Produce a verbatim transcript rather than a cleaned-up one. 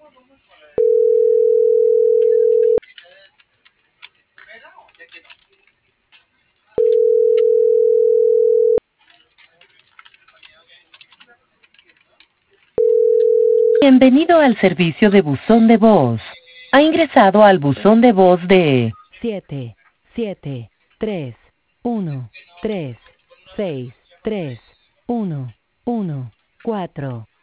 Bienvenido al servicio de buzón de voz. Ha ingresado al buzón de voz de siete siete tres uno tres seis tres uno uno cuatro.